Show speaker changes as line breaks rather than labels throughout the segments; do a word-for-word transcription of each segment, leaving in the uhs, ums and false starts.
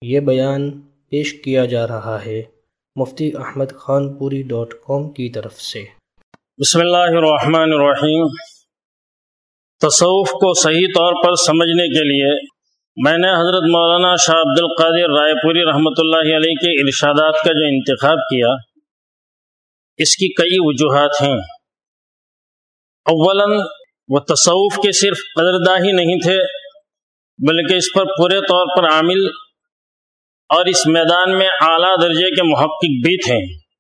یہ بیان پیش کیا جا رہا ہے مفتی احمد خان پوری ڈاٹ کام کی طرف سے۔
بسم اللہ الرحمن الرحیم۔ تصوف کو صحیح طور پر سمجھنے کے لیے میں نے حضرت مولانا شاہ عبد القادر رائے پوری رحمۃ اللہ علیہ کے ارشادات کا جو انتخاب کیا، اس کی کئی وجوہات ہیں۔ اولاً وہ تصوف کے صرف قدرداں ہی نہیں تھے، بلکہ اس پر پورے طور پر عامل اور اس میدان میں اعلیٰ درجے کے محقق بھی تھے۔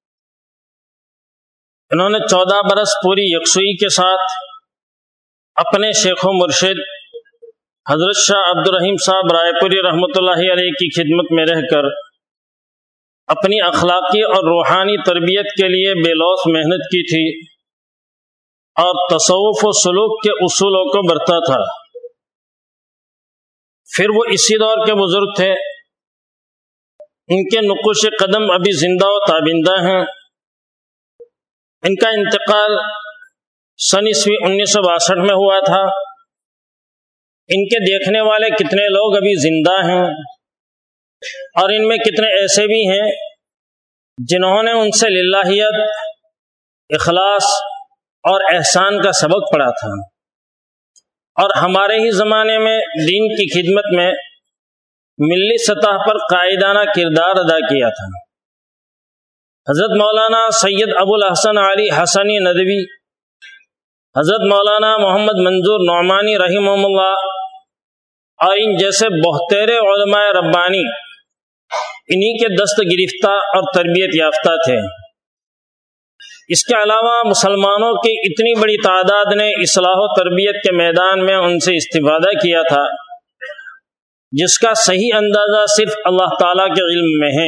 انہوں نے چودہ برس پوری یکسوئی کے ساتھ اپنے شیخ و مرشد حضرت شاہ عبد الرحیم صاحب رائے پوری رحمۃ اللہ علیہ کی خدمت میں رہ کر اپنی اخلاقی اور روحانی تربیت کے لیے بے لوث محنت کی تھی اور تصوف و سلوک کے اصولوں کو برتا تھا۔ پھر وہ اسی دور کے بزرگ تھے، ان کے نقوش قدم ابھی زندہ و تابندہ ہیں۔ ان کا انتقال سن عیسوی انیس سو باسٹھ میں ہوا تھا۔ ان کے دیکھنے والے کتنے لوگ ابھی زندہ ہیں، اور ان میں کتنے ایسے بھی ہیں جنہوں نے ان سے للہیت، اخلاص اور احسان کا سبق پڑھا تھا، اور ہمارے ہی زمانے میں دین کی خدمت میں ملی سطح پر قائدانہ کردار ادا کیا تھا۔ حضرت مولانا سید ابو الحسن علی حسنی ندوی، حضرت مولانا محمد منظور نعمانی رحمہ اللہ اور ان جیسے بہتیرے علماء ربانی انہی کے دست گرفتہ اور تربیت یافتہ تھے۔ اس کے علاوہ مسلمانوں کی اتنی بڑی تعداد نے اصلاح و تربیت کے میدان میں ان سے استفادہ کیا تھا، جس کا صحیح اندازہ صرف اللہ تعالیٰ کے علم میں ہے۔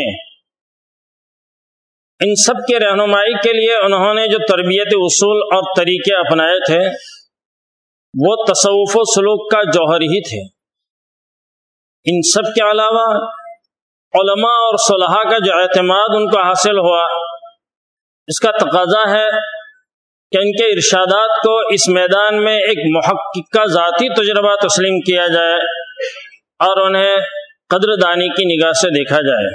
ان سب کے رہنمائی کے لیے انہوں نے جو تربیت اصول اور طریقے اپنائے تھے، وہ تصوف و سلوک کا جوہر ہی تھے۔ ان سب کے علاوہ علماء اور صلحاء کا جو اعتماد ان کو حاصل ہوا، اس کا تقاضا ہے کہ ان کے ارشادات کو اس میدان میں ایک محقق کا ذاتی تجربہ تسلیم کیا جائے اور انہیں قدردانی کی نگاہ سے دیکھا جائے۔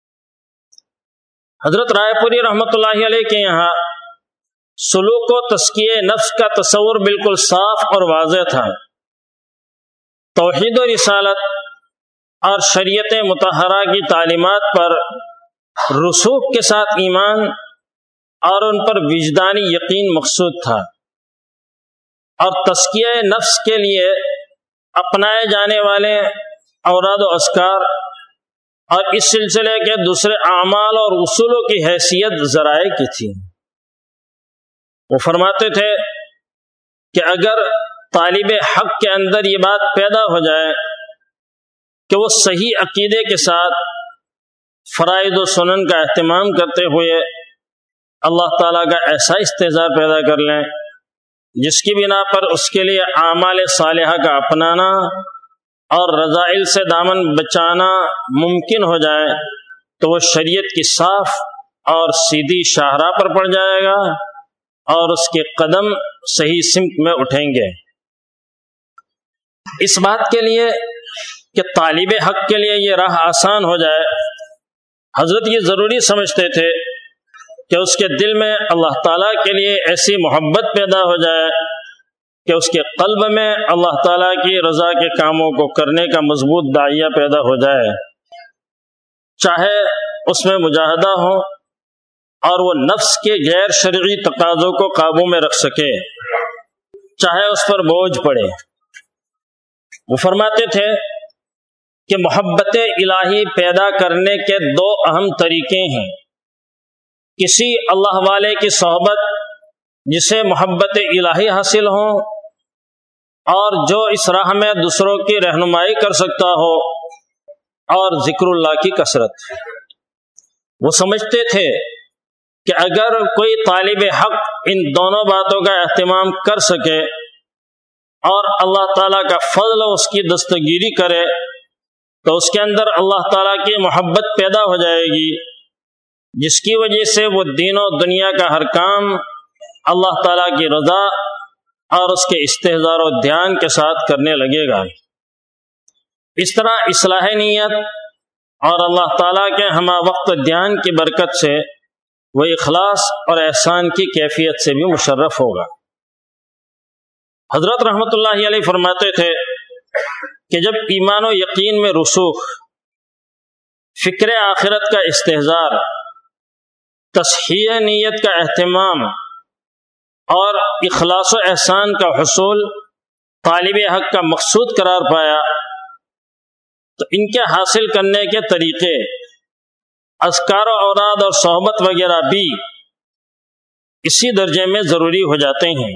حضرت رائے پوری رحمۃ اللہ علیہ کے یہاں سلوک و تزکیہ نفس کا تصور بالکل صاف اور واضح تھا۔ توحید و رسالت اور شریعت مطہرہ کی تعلیمات پر رسوخ کے ساتھ ایمان اور ان پر وجدانی یقین مقصود تھا، اور تزکیہ نفس کے لیے اپنائے جانے والے اوراد و اذکار اور اس سلسلے کے دوسرے اعمال اور اصولوں کی حیثیت ذرائع کی تھی۔ وہ فرماتے تھے کہ اگر طالب حق کے اندر یہ بات پیدا ہو جائے کہ وہ صحیح عقیدے کے ساتھ فرائض و سنن کا اہتمام کرتے ہوئے اللہ تعالیٰ کا ایسا استحضاء پیدا کر لیں جس کی بنا پر اس کے لیے اعمال صالحہ کا اپنانا اور رذائل سے دامن بچانا ممکن ہو جائے، تو وہ شریعت کی صاف اور سیدھی شاہراہ پر پڑ جائے گا اور اس کے قدم صحیح سمت میں اٹھیں گے۔ اس بات کے لیے کہ طالب حق کے لیے یہ راہ آسان ہو جائے، حضرت یہ ضروری سمجھتے تھے کہ اس کے دل میں اللہ تعالیٰ کے لیے ایسی محبت پیدا ہو جائے کہ اس کے قلب میں اللہ تعالیٰ کی رضا کے کاموں کو کرنے کا مضبوط داعیہ پیدا ہو جائے، چاہے اس میں مجاہدہ ہو اور وہ نفس کے غیر شرعی تقاضوں کو قابو میں رکھ سکے، چاہے اس پر بوجھ پڑے۔ وہ فرماتے تھے کہ محبت الہی پیدا کرنے کے دو اہم طریقے ہیں۔ کسی اللہ والے کی صحبت جسے محبت الہی حاصل ہو، اور جو اس راہ میں دوسروں کی رہنمائی کر سکتا ہو، اور ذکر اللہ کی کثرت۔ وہ سمجھتے تھے کہ اگر کوئی طالب حق ان دونوں باتوں کا اہتمام کر سکے اور اللہ تعالیٰ کا فضل اس کی دستگیری کرے، تو اس کے اندر اللہ تعالیٰ کی محبت پیدا ہو جائے گی، جس کی وجہ سے وہ دین و دنیا کا ہر کام اللہ تعالیٰ کی رضا اور اس کے استحضار و دھیان کے ساتھ کرنے لگے گا۔ اس طرح اصلاح نیت اور اللہ تعالیٰ کے ہمہ وقت دھیان کی برکت سے وہ اخلاص اور احسان کی کیفیت سے بھی مشرف ہوگا۔ حضرت رحمۃ اللہ علیہ فرماتے تھے کہ جب ایمان و یقین میں رسوخ، فکر آخرت کا استحضار، تصحیح نیت کا اہتمام اور اخلاص و احسان کا حصول طالب حق کا مقصود قرار پایا تو ان کے حاصل کرنے کے طریقے، اذکار و اوراد اور صحبت وغیرہ بھی اسی درجے میں ضروری ہو جاتے ہیں۔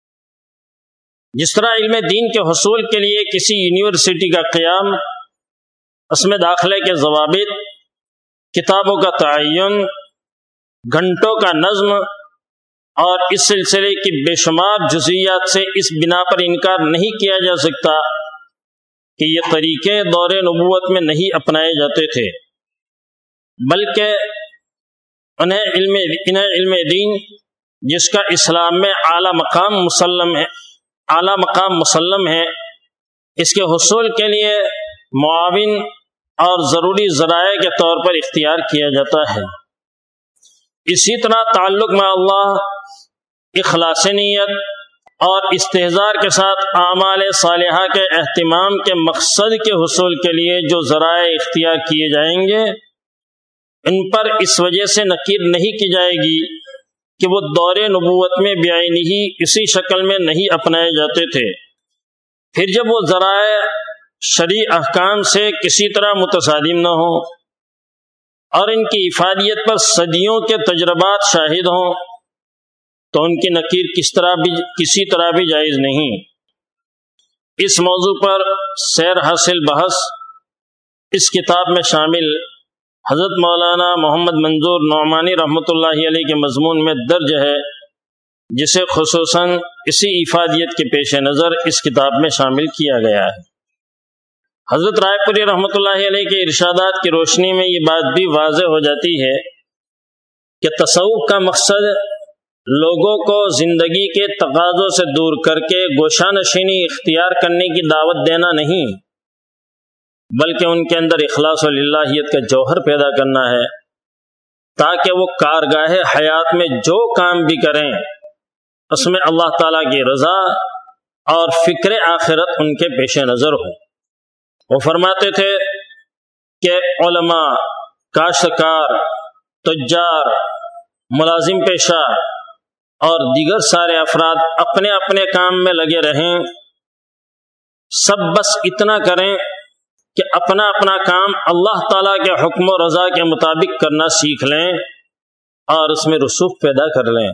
جس طرح علم دین کے حصول کے لیے کسی یونیورسٹی کا قیام، اس میں داخلے کے ضوابط، کتابوں کا تعین، گھنٹوں کا نظم اور اس سلسلے کی بے شمار جزئیات سے اس بنا پر انکار نہیں کیا جا سکتا کہ یہ طریقے دور نبوت میں نہیں اپنائے جاتے تھے، بلکہ انہیں علم انہیں علم دین جس کا اسلام میں اعلیٰ مقام مسلم ہے اعلیٰ مقام مسلم ہے اس کے حصول کے لیے معاون اور ضروری ذرائع کے طور پر اختیار کیا جاتا ہے۔ اسی طرح تعلق میں اللہ، اخلاص نیت اور استحضار کے ساتھ اعمال صالحہ کے اہتمام کے مقصد کے حصول کے لیے جو ذرائع اختیار کیے جائیں گے، ان پر اس وجہ سے نکیر نہیں کی جائے گی کہ وہ دور نبوت میں بعینہ اسی شکل میں نہیں اپنائے جاتے تھے۔ پھر جب وہ ذرائع شرعی احکام سے کسی طرح متصادم نہ ہوں اور ان کی افادیت پر صدیوں کے تجربات شاہد ہوں تو ان کی نکیر کس طرح بھی کسی طرح بھی جائز نہیں۔ اس موضوع پر سیر حاصل بحث اس کتاب میں شامل حضرت مولانا محمد منظور نعمانی رحمۃ اللہ علیہ کے مضمون میں درج ہے، جسے خصوصاً اسی افادیت کے پیش نظر اس کتاب میں شامل کیا گیا ہے۔ حضرت رائے پوری رحمۃ اللہ علیہ کے ارشادات کی روشنی میں یہ بات بھی واضح ہو جاتی ہے کہ تصوف کا مقصد لوگوں کو زندگی کے تقاضوں سے دور کر کے گوشہ نشینی اختیار کرنے کی دعوت دینا نہیں، بلکہ ان کے اندر اخلاص و للہیت کا جوہر پیدا کرنا ہے، تاکہ وہ کارگاہ حیات میں جو کام بھی کریں اس میں اللہ تعالیٰ کی رضا اور فکر آخرت ان کے پیش نظر ہو۔ وہ فرماتے تھے کہ علماء، کاشتکار، تجار، ملازم پیشہ اور دیگر سارے افراد اپنے اپنے کام میں لگے رہیں، سب بس اتنا کریں کہ اپنا اپنا کام اللہ تعالیٰ کے حکم و رضا کے مطابق کرنا سیکھ لیں اور اس میں رسوخ پیدا کر لیں۔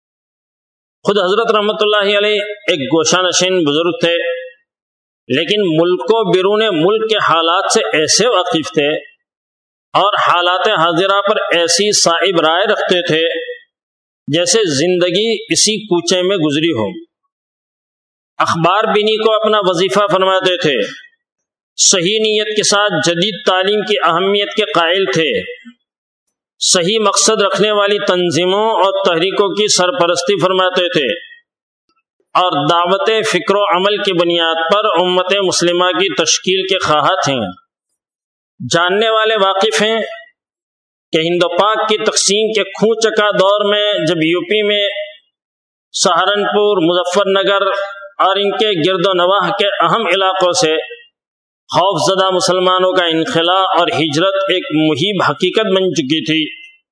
خود حضرت رحمۃ اللہ علیہ ایک گوشہ نشین بزرگ تھے، لیکن ملک و بیرون ملک کے حالات سے ایسے واقف تھے اور حالات حاضرہ پر ایسی صائب رائے رکھتے تھے جیسے زندگی اسی کوچے میں گزری ہو۔ اخبار بینی کو اپنا وظیفہ فرماتے تھے، صحیح نیت کے ساتھ جدید تعلیم کی اہمیت کے قائل تھے، صحیح مقصد رکھنے والی تنظیموں اور تحریکوں کی سرپرستی فرماتے تھے اور دعوت فکر و عمل کی بنیاد پر امت مسلمہ کی تشکیل کے خواہاں تھے۔ جاننے والے واقف ہیں کہ ہند و پاک کی تقسیم کے خوں چکا دور میں جب یو پی میں سہارنپور، مظفر نگر اور ان کے گرد و نواح کے اہم علاقوں سے خوف زدہ مسلمانوں کا انخلاء اور ہجرت ایک مہیب حقیقت بن چکی تھی،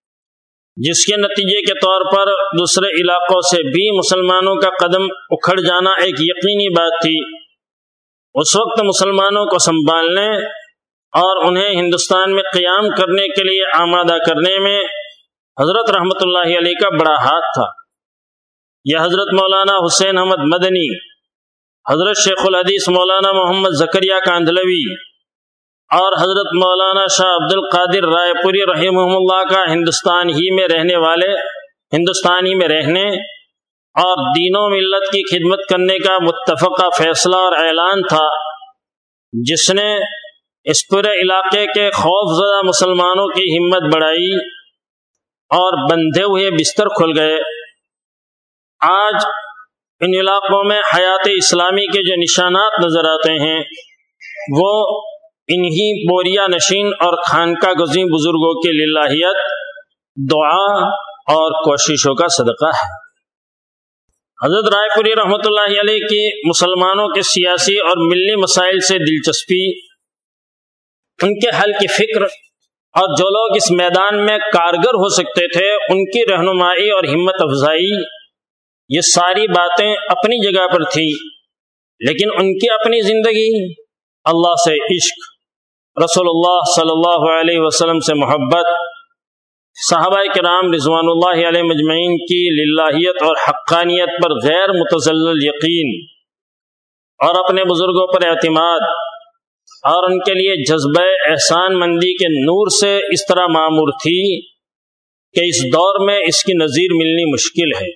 جس کے نتیجے کے طور پر دوسرے علاقوں سے بھی مسلمانوں کا قدم اکھڑ جانا ایک یقینی بات تھی۔ اس وقت مسلمانوں کو سنبھالنے اور انہیں ہندوستان میں قیام کرنے کے لیے آمادہ کرنے میں حضرت رحمۃ اللہ علیہ کا بڑا ہاتھ تھا۔ یہ حضرت مولانا حسین احمد مدنی، حضرت شیخ الحدیث مولانا محمد زکریا کاندھلوی اور حضرت مولانا شاہ عبد القادر رائے پوری رحمہ اللہ کا ہندوستان ہی میں رہنے والے ہندوستان ہی میں رہنے اور دین و ملت کی خدمت کرنے کا متفقہ فیصلہ اور اعلان تھا، جس نے اس پورے علاقے کے خوف زدہ مسلمانوں کی ہمت بڑھائی اور بندھے ہوئے بستر کھل گئے۔ آج ان علاقوں میں حیات اسلامی کے جو نشانات نظر آتے ہیں وہ انہی بوریا نشین اور خانقاہ گزین بزرگوں کی للہیت، دعا اور کوششوں کا صدقہ ہے۔ حضرت رائے پوری رحمۃ اللہ علیہ کی مسلمانوں کے سیاسی اور ملی مسائل سے دلچسپی، ان کے حل کی فکر اور جو لوگ اس میدان میں کارگر ہو سکتے تھے ان کی رہنمائی اور ہمت افزائی، یہ ساری باتیں اپنی جگہ پر تھی، لیکن ان کی اپنی زندگی اللہ سے عشق، رسول اللہ صلی اللہ علیہ وسلم سے محبت، صحابہ کرام رضوان اللہ علیہ مجمعین کی للہیت اور حقانیت پر غیر متزلزل یقین اور اپنے بزرگوں پر اعتماد اور ان کے لیے جذبہ احسان مندی کے نور سے اس طرح معمور تھی کہ اس دور میں اس کی نظیر ملنی مشکل ہے۔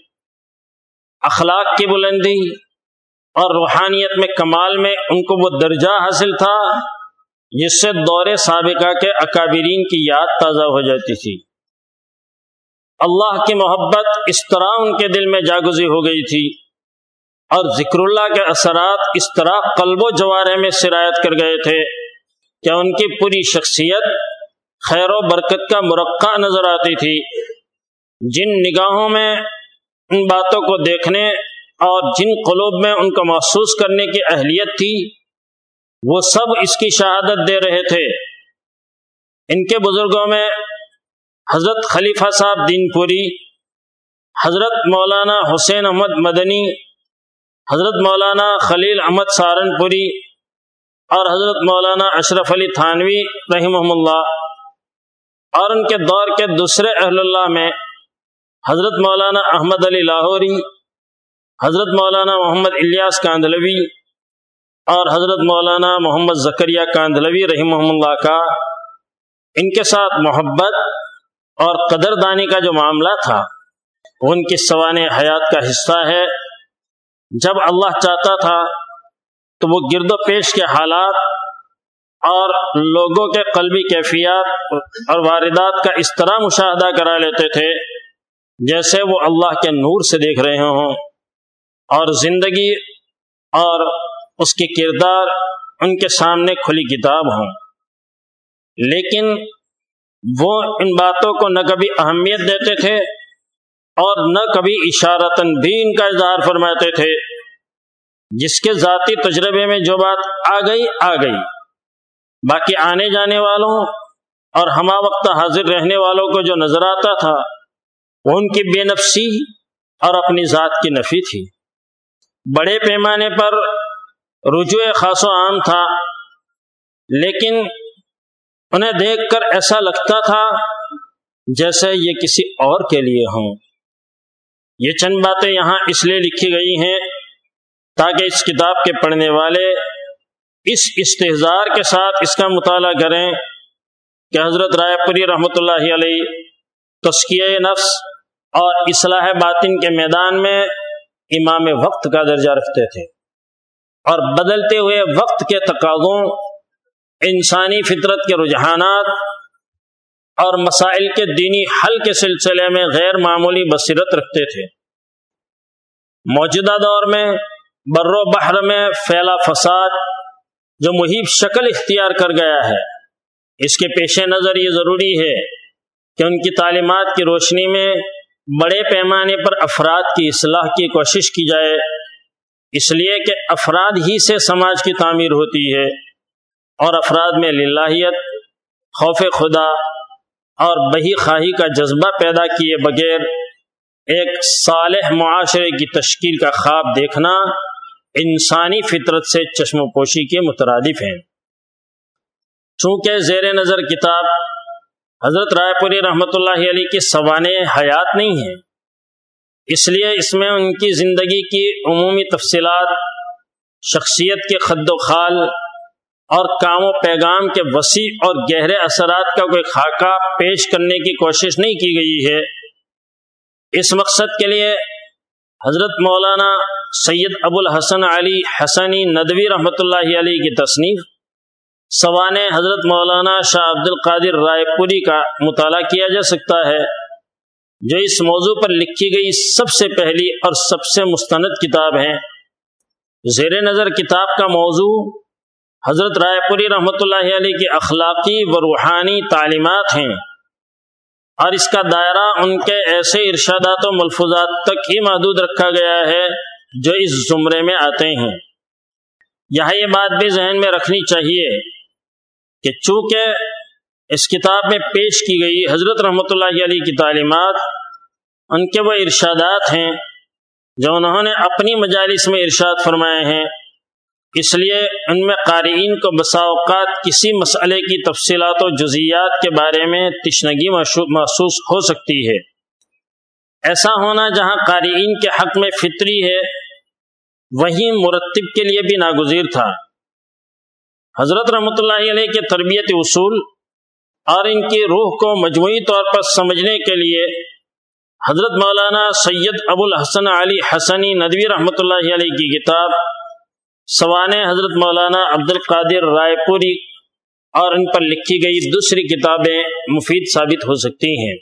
اخلاق کی بلندی اور روحانیت میں کمال میں ان کو وہ درجہ حاصل تھا جس سے دور سابقہ کے اکابرین کی یاد تازہ ہو جاتی تھی۔ اللہ کی محبت اس طرح ان کے دل میں جاگزی ہو گئی تھی اور ذکر اللہ کے اثرات اس طرح قلب و جوارح میں سرایت کر گئے تھے کہ ان کی پوری شخصیت خیر و برکت کا مرقع نظر آتی تھی۔ جن نگاہوں میں ان باتوں کو دیکھنے اور جن قلوب میں ان کو محسوس کرنے کی اہلیت تھی، وہ سب اس کی شہادت دے رہے تھے۔ ان کے بزرگوں میں حضرت خلیفہ صاحب دین پوری، حضرت مولانا حسین احمد مدنی، حضرت مولانا خلیل احمد سہارنپوری اور حضرت مولانا اشرف علی تھانوی رحمہم اللہ، اور ان کے دور کے دوسرے اہل اللہ میں حضرت مولانا احمد علی لاہوری، حضرت مولانا محمد الیاس کاندھلوی اور حضرت مولانا محمد زکریا کاندھلوی رحمہم اللہ کا ان کے ساتھ محبت اور قدردانی کا جو معاملہ تھا وہ ان کی سوانح حیات کا حصہ ہے۔ جب اللہ چاہتا تھا تو وہ گرد و پیش کے حالات اور لوگوں کے قلبی کیفیات اور واردات کا اس طرح مشاہدہ کرا لیتے تھے جیسے وہ اللہ کے نور سے دیکھ رہے ہوں، اور زندگی اور اس کی کردار ان کے سامنے کھلی کتاب ہوں، لیکن وہ ان باتوں کو نہ کبھی اہمیت دیتے تھے اور نہ کبھی اشارتاً بھی ان کا اظہار فرماتے تھے۔ جس کے ذاتی تجربے میں جو بات آ گئی آ گئی، باقی آنے جانے والوں اور ہمہ وقت حاضر رہنے والوں کو جو نظر آتا تھا وہ ان کی بے نفسی اور اپنی ذات کی نفی تھی۔ بڑے پیمانے پر رجوع خاص و عام تھا، لیکن انہیں دیکھ کر ایسا لگتا تھا جیسے یہ کسی اور کے لیے ہوں۔ یہ چند باتیں یہاں اس لیے لکھی گئی ہیں تاکہ اس کتاب کے پڑھنے والے اس استحضار کے ساتھ اس کا مطالعہ کریں کہ حضرت رائے پوری رحمۃ اللہ علیہ تزکیہ نفس اور اصلاح باطن کے میدان میں امام وقت کا درجہ رکھتے تھے، اور بدلتے ہوئے وقت کے تقاضوں، انسانی فطرت کے رجحانات اور مسائل کے دینی حل کے سلسلے میں غیر معمولی بصیرت رکھتے تھے۔ موجودہ دور میں بر و بحر میں پھیلا فساد جو مہیب شکل اختیار کر گیا ہے، اس کے پیش نظر یہ ضروری ہے کہ ان کی تعلیمات کی روشنی میں بڑے پیمانے پر افراد کی اصلاح کی کوشش کی جائے، اس لیے کہ افراد ہی سے سماج کی تعمیر ہوتی ہے، اور افراد میں للہیت، خوف خدا اور بہی خواہی کا جذبہ پیدا کیے بغیر ایک صالح معاشرے کی تشکیل کا خواب دیکھنا انسانی فطرت سے چشم پوشی کے مترادف ہیں۔ چونکہ زیر نظر کتاب حضرت رائے پوری رحمۃ اللہ علیہ کی سوانح حیات نہیں ہے، اس لیے اس میں ان کی زندگی کی عمومی تفصیلات، شخصیت کے خد و خال اور کام و پیغام کے وسیع اور گہرے اثرات کا کوئی خاکہ پیش کرنے کی کوشش نہیں کی گئی ہے۔ اس مقصد کے لیے حضرت مولانا سید ابو الحسن علی حسنی ندوی رحمۃ اللہ علیہ کی تصنیف سوانح حضرت مولانا شاہ عبد القادر رائے پوری کا مطالعہ کیا جا سکتا ہے، جو اس موضوع پر لکھی گئی سب سے پہلی اور سب سے مستند کتاب ہے۔ زیر نظر کتاب کا موضوع حضرت رائے پوری رحمۃ اللہ علیہ کی اخلاقی و روحانی تعلیمات ہیں، اور اس کا دائرہ ان کے ایسے ارشادات و ملفوظات تک ہی محدود رکھا گیا ہے جو اس زمرے میں آتے ہیں۔ یہاں یہ بات بھی ذہن میں رکھنی چاہیے کہ چونکہ اس کتاب میں پیش کی گئی حضرت رحمۃ اللہ علیہ کی تعلیمات ان کے وہ ارشادات ہیں جو انہوں نے اپنی مجالس میں ارشاد فرمائے ہیں، اس لیے ان میں قارئین کو بسا اوقات کسی مسئلے کی تفصیلات و جزیات کے بارے میں تشنگی محسوس ہو سکتی ہے۔ ایسا ہونا جہاں قارئین کے حق میں فطری ہے، وہیں مرتب کے لیے بھی ناگزیر تھا۔ حضرت رحمۃ اللہ علیہ کے تربیت اصول اور ان کی روح کو مجموعی طور پر سمجھنے کے لیے حضرت مولانا سید ابو الحسن علی حسنی ندوی رحمۃ اللہ علیہ کی کتاب سوانح حضرت مولانا عبد القادر رائے پوری اور ان پر لکھی گئی دوسری کتابیں مفید ثابت ہو سکتی ہیں۔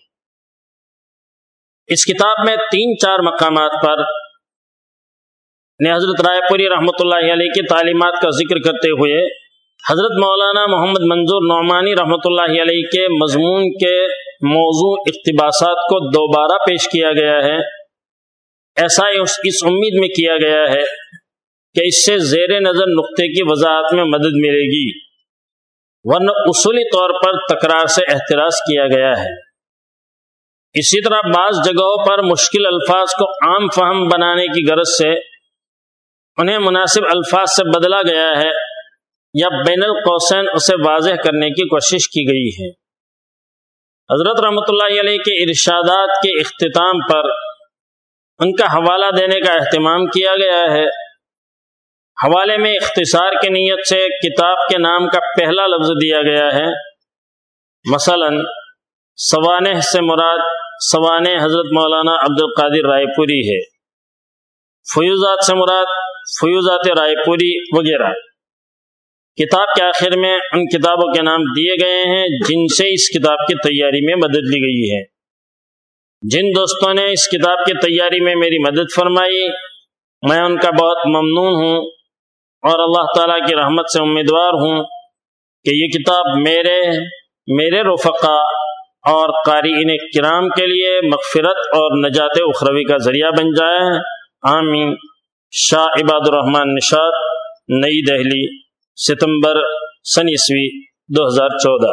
اس کتاب میں تین چار مقامات پر نے حضرت رائے پوری رحمۃ اللہ علیہ کی تعلیمات کا ذکر کرتے ہوئے حضرت مولانا محمد منظور نعمانی رحمۃ اللہ علیہ کے مضمون کے موضوع اقتباسات کو دوبارہ پیش کیا گیا ہے۔ ایسا اس امید میں کیا گیا ہے کہ اس سے زیر نظر نقطے کی وضاحت میں مدد ملے گی، ورنہ اصولی طور پر تکرار سے احتراز کیا گیا ہے۔ اسی طرح بعض جگہوں پر مشکل الفاظ کو عام فہم بنانے کی غرض سے انہیں مناسب الفاظ سے بدلا گیا ہے یا بین القوسین اسے واضح کرنے کی کوشش کی گئی ہے۔ حضرت رحمۃ اللہ علیہ کے ارشادات کے اختتام پر ان کا حوالہ دینے کا اہتمام کیا گیا ہے۔ حوالے میں اختصار کی نیت سے کتاب کے نام کا پہلا لفظ دیا گیا ہے، مثلا سوانح سے مراد سوانح حضرت مولانا عبد القادر رائے پوری ہے، فیوزات سے مراد فیوزات رائے پوری وغیرہ۔ کتاب کے آخر میں ان کتابوں کے نام دیے گئے ہیں جن سے اس کتاب کی تیاری میں مدد لی گئی ہے۔ جن دوستوں نے اس کتاب کی تیاری میں میری مدد فرمائی، میں ان کا بہت ممنون ہوں اور اللہ تعالیٰ کی رحمت سے امیدوار ہوں کہ یہ کتاب میرے میرے رفقا اور قارئین کرام کے لیے مغفرت اور نجات اخروی کا ذریعہ بن جائے، آمین۔ شاہ عباد الرحمن نشاط، نئی دہلی، ستمبر سن عیسوی دو ہزار چودہ۔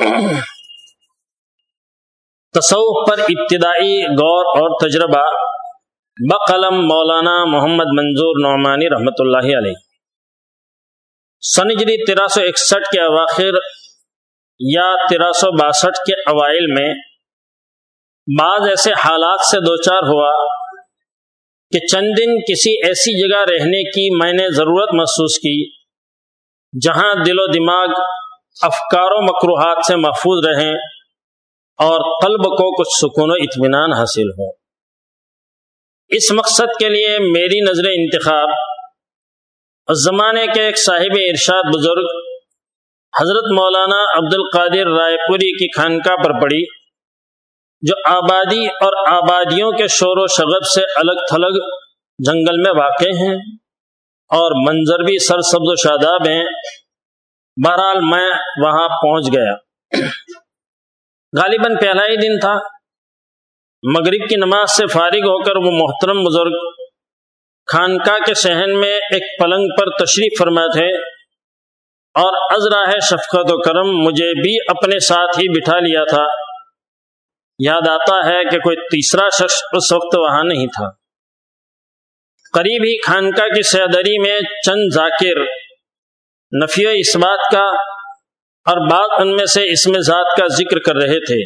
تصوف پر ابتدائی غور اور تجربہ بقلم مولانا محمد منظور نعمانی رحمۃ اللہ علیہ۔ سن ہجری تیرہ سو اکسٹھ کے اواخر یا تیرہ سو باسٹھ کے اوائل میں بعض ایسے حالات سے دوچار ہوا کہ چند دن کسی ایسی جگہ رہنے کی میں نے ضرورت محسوس کی جہاں دل و دماغ افکار و مکروہات سے محفوظ رہیں اور قلب کو کچھ سکون و اطمینان حاصل ہو۔ اس مقصد کے لیے میری نظر انتخاب اس زمانے کے ایک صاحب ارشاد بزرگ حضرت مولانا عبد القادر رائے پوری کی خانقاہ پر پڑی، جو آبادی اور آبادیوں کے شور و شغب سے الگ تھلگ جنگل میں واقع ہیں اور منظر بھی سرسبز و شاداب ہیں۔ بہرحال میں وہاں پہنچ گیا۔ غالباً پہلا ہی دن تھا۔ مغرب کی نماز سے فارغ ہو کر وہ محترم بزرگ خانقاہ کے صحن میں ایک پلنگ پر تشریف فرما تھے اور از راہ شفقت و کرم مجھے بھی اپنے ساتھ ہی بٹھا لیا تھا۔ یاد آتا ہے کہ کوئی تیسرا شخص اس وقت وہاں نہیں تھا۔ قریب ہی خانقاہ کی سیادری میں چند ذاکر نفی و اثبات کا اور بعض ان میں سے اسم ذات کا ذکر کر رہے تھے۔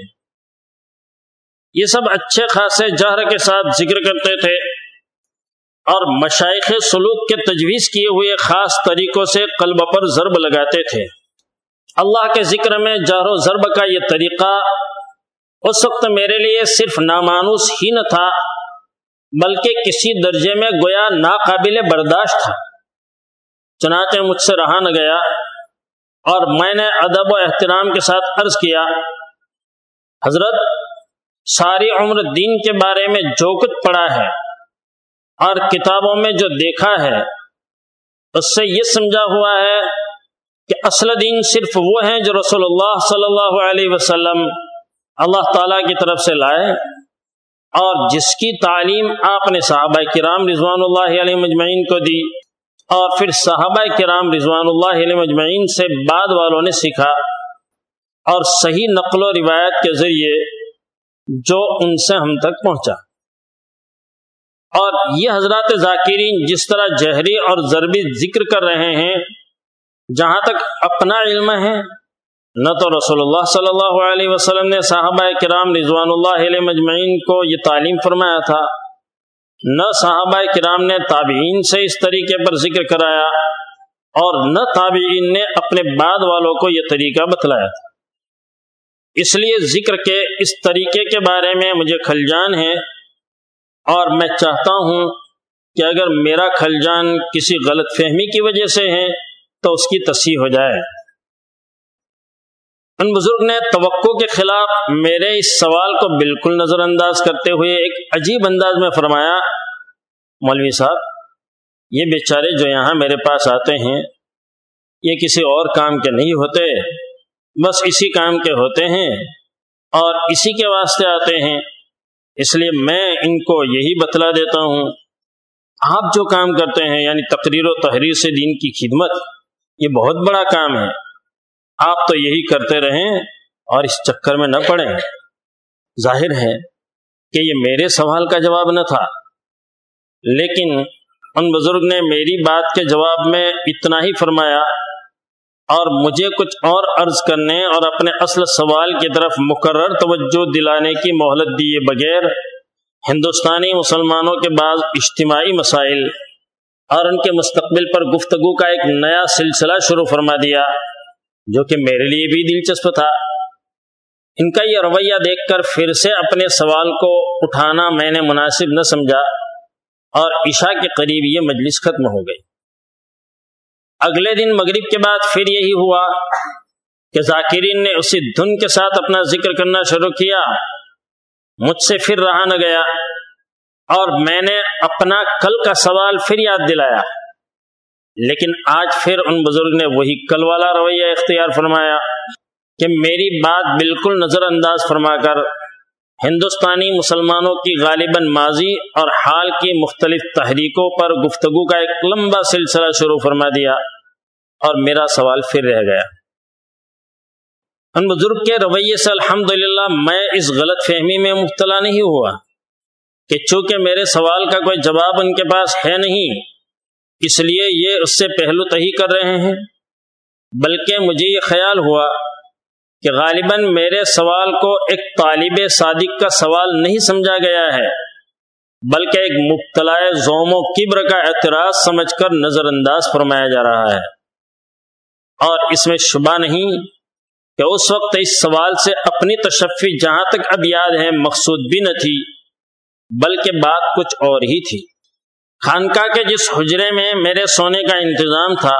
یہ سب اچھے خاصے جہر کے ساتھ ذکر کرتے تھے اور مشائخ سلوک کے تجویز کیے ہوئے خاص طریقوں سے قلب پر ضرب لگاتے تھے۔ اللہ کے ذکر میں جہر و ضرب کا یہ طریقہ اس وقت میرے لیے صرف نامانوس ہی نہ تھا بلکہ کسی درجے میں گویا ناقابل برداشت تھا۔ چنانچہ مجھ سے رہا نہ گیا اور میں نے ادب و احترام کے ساتھ عرض کیا، حضرت ساری عمر دین کے بارے میں جو کچھ پڑھا ہے اور کتابوں میں جو دیکھا ہے اس سے یہ سمجھا ہوا ہے کہ اصل دین صرف وہ ہیں جو رسول اللہ صلی اللہ علیہ وسلم اللہ تعالیٰ کی طرف سے لائے، اور جس کی تعلیم آپ نے صحابہ کرام رضوان اللہ علیہ مجمعین کو دی، اور پھر صحابہ کرام رضوان اللہ علیہ مجمعین سے بعد والوں نے سیکھا، اور صحیح نقل و روایت کے ذریعے جو ان سے ہم تک پہنچا۔ اور یہ حضرات ذاکرین جس طرح جہری اور ضربی ذکر کر رہے ہیں، جہاں تک اپنا علم ہے، نہ تو رسول اللہ صلی اللہ علیہ وسلم نے صحابہ کرام رضوان اللہ علیہ مجمعین کو یہ تعلیم فرمایا تھا، نہ صحابہ کرام نے تابعین سے اس طریقے پر ذکر کرایا، اور نہ تابعین نے اپنے بعد والوں کو یہ طریقہ بتلایا تھا۔ اس لیے ذکر کے اس طریقے کے بارے میں مجھے کھلجان ہے، اور میں چاہتا ہوں کہ اگر میرا کھلجان کسی غلط فہمی کی وجہ سے ہے تو اس کی تصحیح ہو جائے۔ ان بزرگ نے توقع کے خلاف میرے اس سوال کو بالکل نظر انداز کرتے ہوئے ایک عجیب انداز میں فرمایا، مولوی صاحب، یہ بیچارے جو یہاں میرے پاس آتے ہیں یہ کسی اور کام کے نہیں ہوتے، بس اسی کام کے ہوتے ہیں اور اسی کے واسطے آتے ہیں، اس لیے میں ان کو یہی بتلا دیتا ہوں، آپ جو کام کرتے ہیں یعنی تقریر و تحریر سے دین کی خدمت، یہ بہت بڑا کام ہے، آپ تو یہی کرتے رہیں اور اس چکر میں نہ پڑیں۔ ظاہر ہے کہ یہ میرے سوال کا جواب نہ تھا، لیکن ان بزرگ نے میری بات کے جواب میں اتنا ہی فرمایا، اور مجھے کچھ اور عرض کرنے اور اپنے اصل سوال کی طرف مقرر توجہ دلانے کی مہلت دیے بغیر ہندوستانی مسلمانوں کے بعض اجتماعی مسائل اور ان کے مستقبل پر گفتگو کا ایک نیا سلسلہ شروع فرما دیا، جو کہ میرے لیے بھی دلچسپ تھا۔ ان کا یہ رویہ دیکھ کر پھر سے اپنے سوال کو اٹھانا میں نے مناسب نہ سمجھا، اور عشاء کے قریب یہ مجلس ختم ہو گئی۔ اگلے دن مغرب کے بعد پھر یہی ہوا کہ ذاکرین نے اسی دھن کے ساتھ اپنا ذکر کرنا شروع کیا، مجھ سے پھر رہا نہ گیا، اور میں نے اپنا کل کا سوال پھر یاد دلایا، لیکن آج پھر ان بزرگ نے وہی کل والا رویہ اختیار فرمایا کہ میری بات بالکل نظر انداز فرما کر ہندوستانی مسلمانوں کی غالباً ماضی اور حال کی مختلف تحریکوں پر گفتگو کا ایک لمبا سلسلہ شروع فرما دیا، اور میرا سوال پھر رہ گیا۔ ان بزرگ کے رویے سے الحمدللہ میں اس غلط فہمی میں مبتلا نہیں ہوا کہ چونکہ میرے سوال کا کوئی جواب ان کے پاس ہے نہیں، اس لیے یہ اس سے پہلو تہی کر رہے ہیں، بلکہ مجھے یہ خیال ہوا کہ غالباً میرے سوال کو ایک طالب صادق کا سوال نہیں سمجھا گیا ہے، بلکہ ایک مبتلا ظلم و کبر کا اعتراض سمجھ کر نظر انداز فرمایا جا رہا ہے۔ اور اس میں شبہ نہیں کہ اس وقت اس سوال سے اپنی تشفی جہاں تک اب یاد ہے مقصود بھی نہ تھی، بلکہ بات کچھ اور ہی تھی۔ خانقاہ کے جس حجرے میں میرے سونے کا انتظام تھا،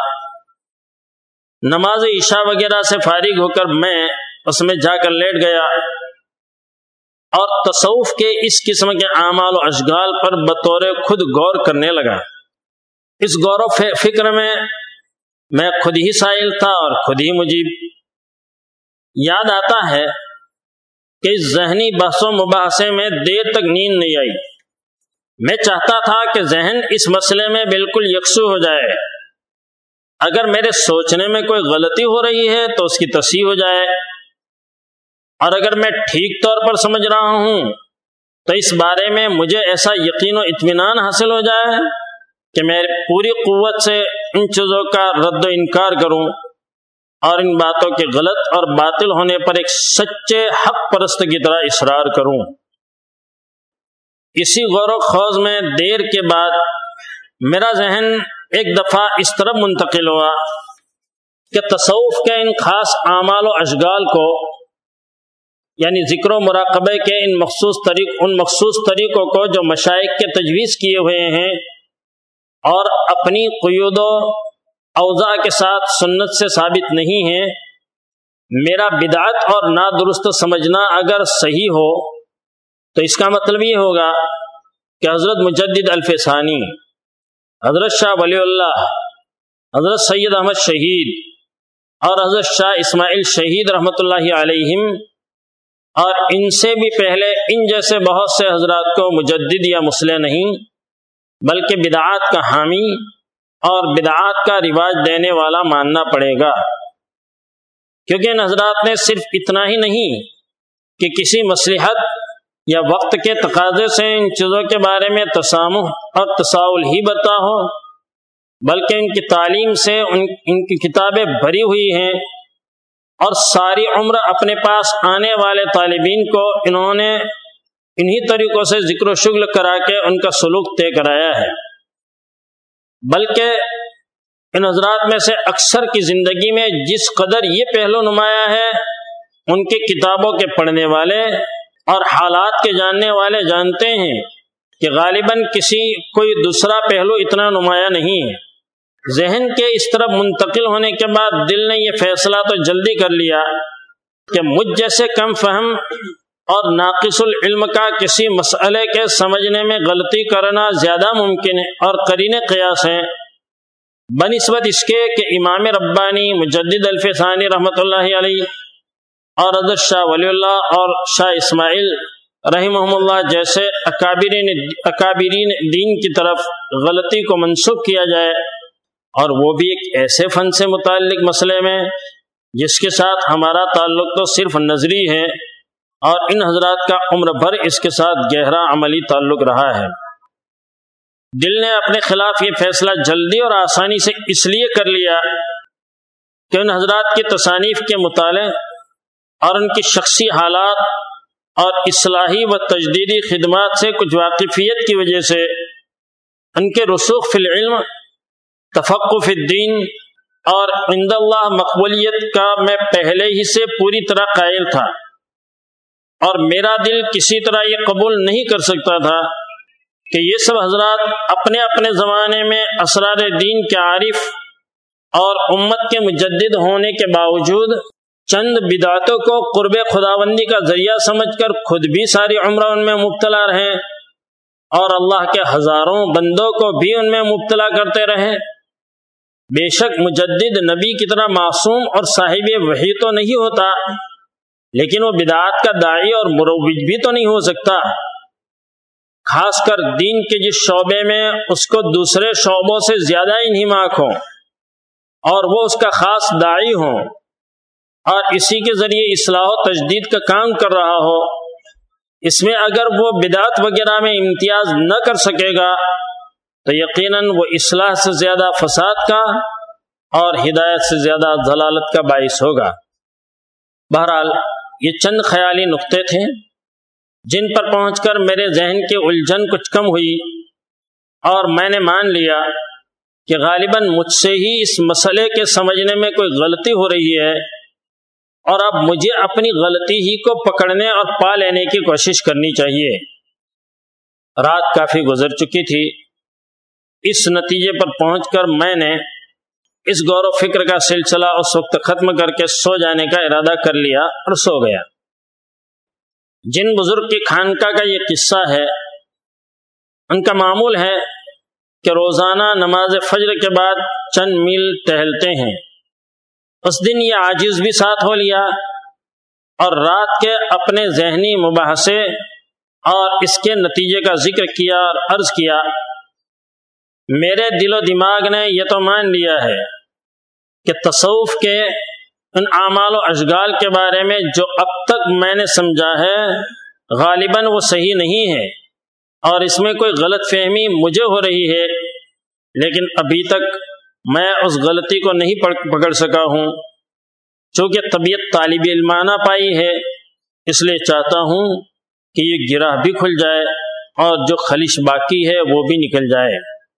نماز عشاء وغیرہ سے فارغ ہو کر میں اس میں جا کر لیٹ گیا، اور تصوف کے اس قسم کے اعمال و اشغال پر بطور خود غور کرنے لگا۔ اس غور و فکر میں میں خود ہی سائل تھا اور خود ہی مجیب۔ یاد آتا ہے کہ اس ذہنی بحث و مباحثے میں دیر تک نیند نہیں آئی۔ میں چاہتا تھا کہ ذہن اس مسئلے میں بالکل یکسو ہو جائے، اگر میرے سوچنے میں کوئی غلطی ہو رہی ہے تو اس کی تصحیح ہو جائے، اور اگر میں ٹھیک طور پر سمجھ رہا ہوں تو اس بارے میں مجھے ایسا یقین و اطمینان حاصل ہو جائے کہ میں پوری قوت سے ان چیزوں کا رد و انکار کروں، اور ان باتوں کے غلط اور باطل ہونے پر ایک سچے حق پرست کی طرح اصرار کروں۔ اسی غور و خوض میں دیر کے بعد میرا ذہن ایک دفعہ اس طرف منتقل ہوا کہ تصوف کے ان خاص اعمال و اشغال کو، یعنی ذکر و مراقبے کے ان مخصوص طریق ان مخصوص طریقوں کو جو مشائخ کے تجویز کیے ہوئے ہیں اور اپنی قیود و اوضاع کے ساتھ سنت سے ثابت نہیں ہیں، میرا بدعت اور نادرست سمجھنا اگر صحیح ہو تو اس کا مطلب یہ ہوگا کہ حضرت مجدد الفسانی، حضرت شاہ ولی اللہ، حضرت سید احمد شہید اور حضرت شاہ اسماعیل شہید رحمۃ اللہ علیہم اور ان سے بھی پہلے ان جیسے بہت سے حضرات کو مجدد یا مصلح نہیں بلکہ بدعات کا حامی اور بدعات کا رواج دینے والا ماننا پڑے گا، کیونکہ ان حضرات نے صرف اتنا ہی نہیں کہ کسی مصلحت یا وقت کے تقاضے سے ان چیزوں کے بارے میں تسامح اور تساؤل ہی برتا ہو، بلکہ ان کی تعلیم سے ان, ان کی کتابیں بھری ہوئی ہیں، اور ساری عمر اپنے پاس آنے والے طالبین کو انہوں نے انہی طریقوں سے ذکر و شغل کرا کے ان کا سلوک طے کرایا ہے۔ بلکہ ان حضرات میں سے اکثر کی زندگی میں جس قدر یہ پہلو نمایاں ہے، ان کی کتابوں کے پڑھنے والے اور حالات کے جاننے والے جانتے ہیں کہ غالباً کسی کوئی دوسرا پہلو اتنا نمایاں نہیں ہے۔ ذہن کے اس طرف منتقل ہونے کے بعد دل نے یہ فیصلہ تو جلدی کر لیا کہ مجھ جیسے کم فہم اور ناقص العلم کا کسی مسئلے کے سمجھنے میں غلطی کرنا زیادہ ممکن ہے اور قرین قیاس ہیں، بنسبت اس کے کہ امام ربانی مجدد الف ثانی رحمۃ اللہ علیہ اور حضرت شاہ ولی اللہ اور شاہ اسماعیل رحمہم اللہ جیسے اکابرین اکابرین دین کی طرف غلطی کو منسوخ کیا جائے، اور وہ بھی ایک ایسے فن سے متعلق مسئلے میں جس کے ساتھ ہمارا تعلق تو صرف نظری ہے، اور ان حضرات کا عمر بھر اس کے ساتھ گہرا عملی تعلق رہا ہے۔ دل نے اپنے خلاف یہ فیصلہ جلدی اور آسانی سے اس لیے کر لیا کہ ان حضرات کی تصانیف کے مطالعے اور ان کی شخصی حالات اور اصلاحی و تجدیدی خدمات سے کچھ واقفیت کی وجہ سے ان کے رسوخ فی العلم، تفقہ فی الدین اور عند اللہ مقبولیت کا میں پہلے ہی سے پوری طرح قائل تھا، اور میرا دل کسی طرح یہ قبول نہیں کر سکتا تھا کہ یہ سب حضرات اپنے اپنے زمانے میں اسرار دین کے عارف اور امت کے مجدد ہونے کے باوجود چند بدعتوں کو قرب خداوندی کا ذریعہ سمجھ کر خود بھی ساری عمر ان میں مبتلا رہے اور اللہ کے ہزاروں بندوں کو بھی ان میں مبتلا کرتے رہے۔ بے شک مجدد نبی کی طرح معصوم اور صاحب وحی تو نہیں ہوتا، لیکن وہ بدعات کا داعی اور مروج بھی تو نہیں ہو سکتا، خاص کر دین کے جس شعبے میں اس کو دوسرے شعبوں سے زیادہ انہماک ہو اور وہ اس کا خاص داعی ہو اور اسی کے ذریعے اصلاح و تجدید کا کام کر رہا ہو۔ اس میں اگر وہ بدعت وغیرہ میں امتیاز نہ کر سکے گا تو یقیناً وہ اصلاح سے زیادہ فساد کا اور ہدایت سے زیادہ ضلالت کا باعث ہوگا۔ بہرحال یہ چند خیالی نقطے تھے جن پر پہنچ کر میرے ذہن کی الجھن کچھ کم ہوئی، اور میں نے مان لیا کہ غالباً مجھ سے ہی اس مسئلے کے سمجھنے میں کوئی غلطی ہو رہی ہے، اور اب مجھے اپنی غلطی ہی کو پکڑنے اور پا لینے کی کوشش کرنی چاہیے۔ رات کافی گزر چکی تھی۔ اس نتیجے پر پہنچ کر میں نے اس غور و فکر کا سلسلہ اس وقت ختم کر کے سو جانے کا ارادہ کر لیا اور سو گیا۔ جن بزرگ کی خانقاہ کا یہ قصہ ہے، ان کا معمول ہے کہ روزانہ نماز فجر کے بعد چند میل ٹہلتے ہیں۔ اس دن یہ عاجز بھی ساتھ ہو لیا اور رات کے اپنے ذہنی مباحثے اور اس کے نتیجے کا ذکر کیا اور عرض کیا، میرے دل و دماغ نے یہ تو مان لیا ہے کہ تصوف کے ان اعمال و اشغال کے بارے میں جو اب تک میں نے سمجھا ہے غالباً وہ صحیح نہیں ہے، اور اس میں کوئی غلط فہمی مجھے ہو رہی ہے، لیکن ابھی تک میں اس غلطی کو نہیں پکڑ سکا ہوں۔ چونکہ طبیعت طالب علمانہ پائی ہے، اس لیے چاہتا ہوں کہ یہ گرہ بھی کھل جائے اور جو خلش باقی ہے وہ بھی نکل جائے۔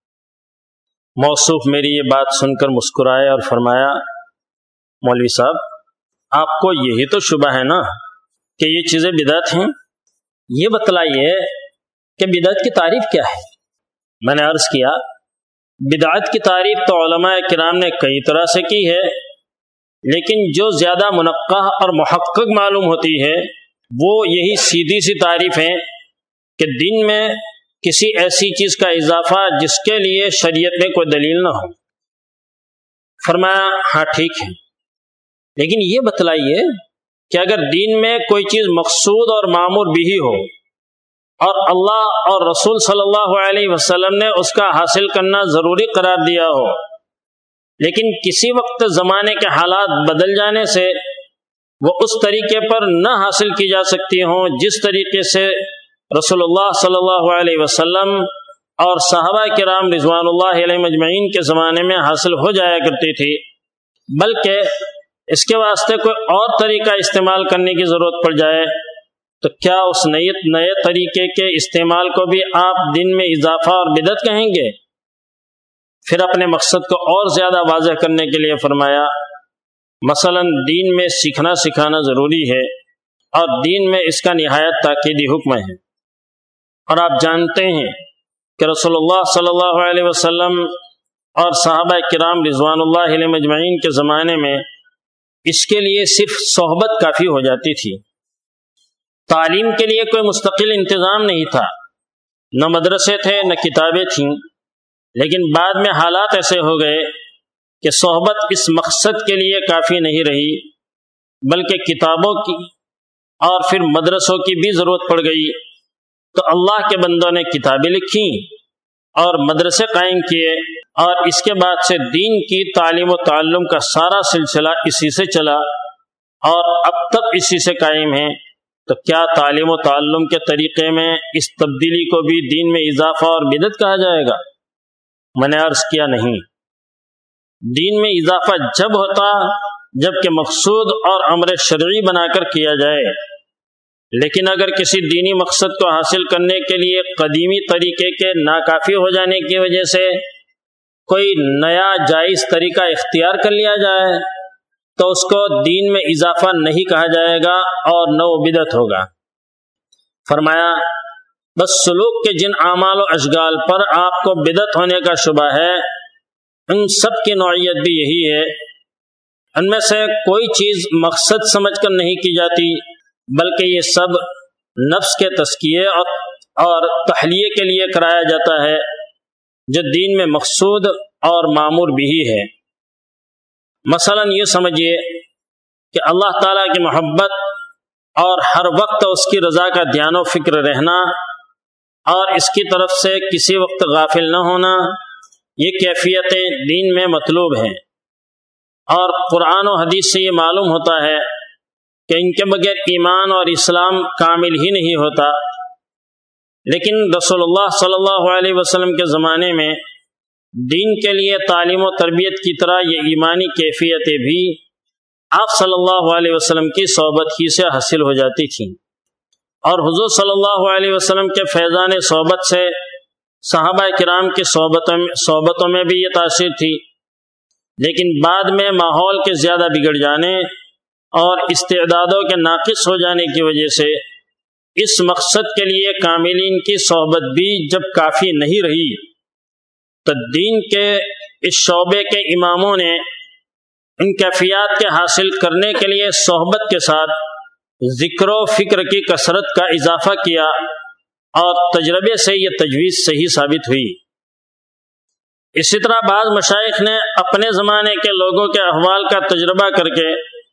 موصوف میری یہ بات سن کر مسکرائے اور فرمایا، مولوی صاحب آپ کو یہی تو شبہ ہے نا کہ یہ چیزیں بدعت ہیں، یہ بتلائیے کہ بدعت کی تعریف کیا ہے۔ میں نے عرض کیا، بدعت کی تعریف تو علماء کرام نے کئی طرح سے کی ہے، لیکن جو زیادہ منقح اور محقق معلوم ہوتی ہے وہ یہی سیدھی سی تعریف ہے کہ دین میں کسی ایسی چیز کا اضافہ جس کے لیے شریعت میں کوئی دلیل نہ ہو۔ فرمایا، ہاں ٹھیک ہے، لیکن یہ بتلائیے کہ اگر دین میں کوئی چیز مقصود اور معمور بھی ہو اور اللہ اور رسول صلی اللہ علیہ وسلم نے اس کا حاصل کرنا ضروری قرار دیا ہو، لیکن کسی وقت زمانے کے حالات بدل جانے سے وہ اس طریقے پر نہ حاصل کی جا سکتی ہوں جس طریقے سے رسول اللہ صلی اللہ علیہ وسلم اور صحابہ کرام رضوان اللہ علیہ مجمعین کے زمانے میں حاصل ہو جایا کرتی تھی، بلکہ اس کے واسطے کوئی اور طریقہ استعمال کرنے کی ضرورت پڑ جائے تو کیا اس نئے نئے طریقے کے استعمال کو بھی آپ دین میں اضافہ اور بدعت کہیں گے؟ پھر اپنے مقصد کو اور زیادہ واضح کرنے کے لیے فرمایا، مثلا دین میں سیکھنا سکھانا ضروری ہے اور دین میں اس کا نہایت تاکیدی حکم ہے، اور آپ جانتے ہیں کہ رسول اللہ صلی اللہ علیہ وسلم اور صحابہ کرام رضوان اللہ علیہ مجمعین کے زمانے میں اس کے لیے صرف صحبت کافی ہو جاتی تھی، تعلیم کے لیے کوئی مستقل انتظام نہیں تھا، نہ مدرسے تھے نہ کتابیں تھیں، لیکن بعد میں حالات ایسے ہو گئے کہ صحبت اس مقصد کے لیے کافی نہیں رہی، بلکہ کتابوں کی اور پھر مدرسوں کی بھی ضرورت پڑ گئی، تو اللہ کے بندوں نے کتابیں لکھی اور مدرسے قائم کیے، اور اس کے بعد سے دین کی تعلیم و تعلم کا سارا سلسلہ اسی سے چلا اور اب تک اسی سے قائم ہے۔ تو کیا تعلیم و تعلم کے طریقے میں اس تبدیلی کو بھی دین میں اضافہ اور بدعت کہا جائے گا؟ میں نے عرض کیا نہیں، دین میں اضافہ جب ہوتا جب کہ مقصود اور امر شرعی بنا کر کیا جائے، لیکن اگر کسی دینی مقصد کو حاصل کرنے کے لیے قدیمی طریقے کے ناکافی ہو جانے کی وجہ سے کوئی نیا جائز طریقہ اختیار کر لیا جائے تو اس کو دین میں اضافہ نہیں کہا جائے گا اور نہ وہ بدعت ہوگا۔ فرمایا بس سلوک کے جن اعمال و اشغال پر آپ کو بدعت ہونے کا شبہ ہے ان سب کی نوعیت بھی یہی ہے، ان میں سے کوئی چیز مقصد سمجھ کر نہیں کی جاتی، بلکہ یہ سب نفس کے تزکیے اور اور تحلیے کے لیے کرایا جاتا ہے جو دین میں مقصود اور معمور بھی ہے۔ مثلا یہ سمجھیے کہ اللہ تعالیٰ کی محبت اور ہر وقت اس کی رضا کا دھیان و فکر رہنا اور اس کی طرف سے کسی وقت غافل نہ ہونا، یہ کیفیتیں دین میں مطلوب ہیں، اور قرآن و حدیث سے یہ معلوم ہوتا ہے کہ ان کے بغیر ایمان اور اسلام کامل ہی نہیں ہوتا۔ لیکن رسول اللہ صلی اللہ علیہ وسلم کے زمانے میں دین کے لیے تعلیم و تربیت کی طرح یہ ایمانی کیفیتیں بھی آپ صلی اللہ علیہ وسلم کی صحبت ہی سے حاصل ہو جاتی تھیں، اور حضور صلی اللہ علیہ وسلم کے فیضان صحبت سے صحابہ کرام کی صحبتوں میں صحبتوں میں بھی یہ تاثیر تھی، لیکن بعد میں ماحول کے زیادہ بگڑ جانے اور استعدادوں کے ناقص ہو جانے کی وجہ سے اس مقصد کے لیے کاملین کی صحبت بھی جب کافی نہیں رہی تو دین کے اس شعبے کے اماموں نے ان کیفیات کے حاصل کرنے کے لیے صحبت کے ساتھ ذکر و فکر کی کثرت کا اضافہ کیا، اور تجربے سے یہ تجویز صحیح ثابت ہوئی۔ اسی طرح بعض مشائخ نے اپنے زمانے کے لوگوں کے احوال کا تجربہ کر کے